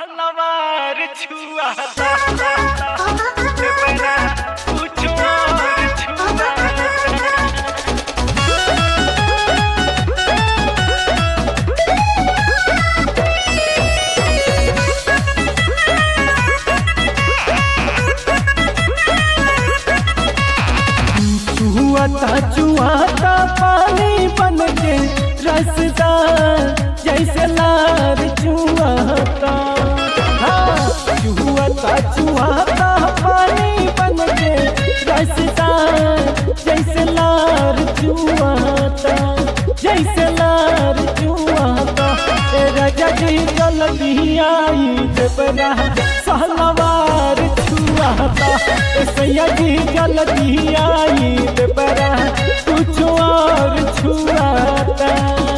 सालवार छुआता बना कुछ और छुआता। चुआता पानी बन के रसदार जैसे लार चुआता। चुआता पानी बन के रसदार जैसे लार चुआता, जैसे लार चुआता। राजा जी जल्दी आई देवरा सालवार छुआता। सैया जी जल्दी आई देवरा कुछ और छुआता।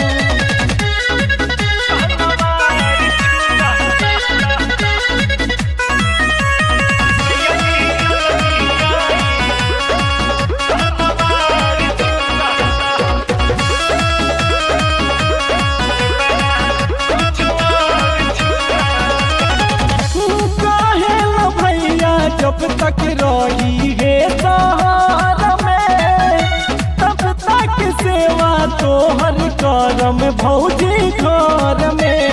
जब तक रही है सहारा में तब तक सेवा तोहर करम भौजी घर में।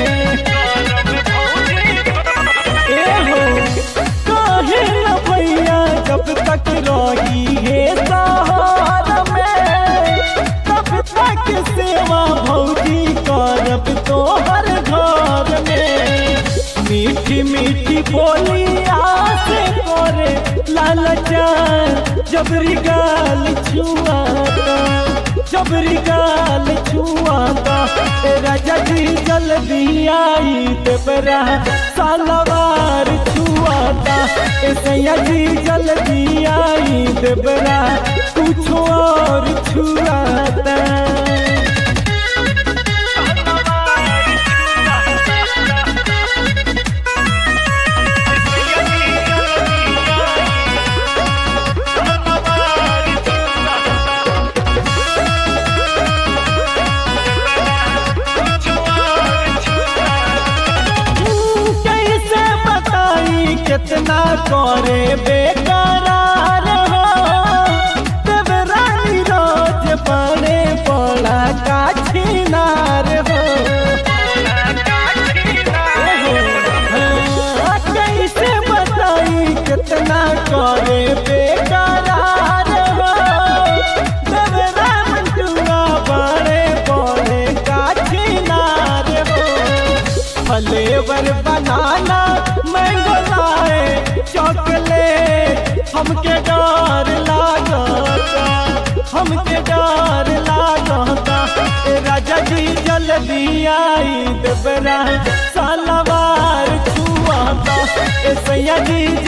एहो काहे न भैया जब तक रही है सहारा में तब तक सेवा भौजी करब तोहर घर में। मीठी मीठी बोलिया से करे लालचार जबरी गाल छुआता, जबरी गाल छुआता। राजा जी जल्दी आई देवरा सालवार छुआता। सैया जी जल्दी आई देवरा कुछ और छुआता। कितना करे बेकरार हो देवरानी रोज बड़े बड़ा काछीनार हो। कैसे बताई कितना करे बेकरार हो देवरानी जुआ बड़े बड़े काछीनार हो। फ्लेवर बनाना मैंगो चॉकलेट हमके डर लागता, हमके डर लागता। राजा जी जल्दी आई देवरा सालवार छुआता। सैया जी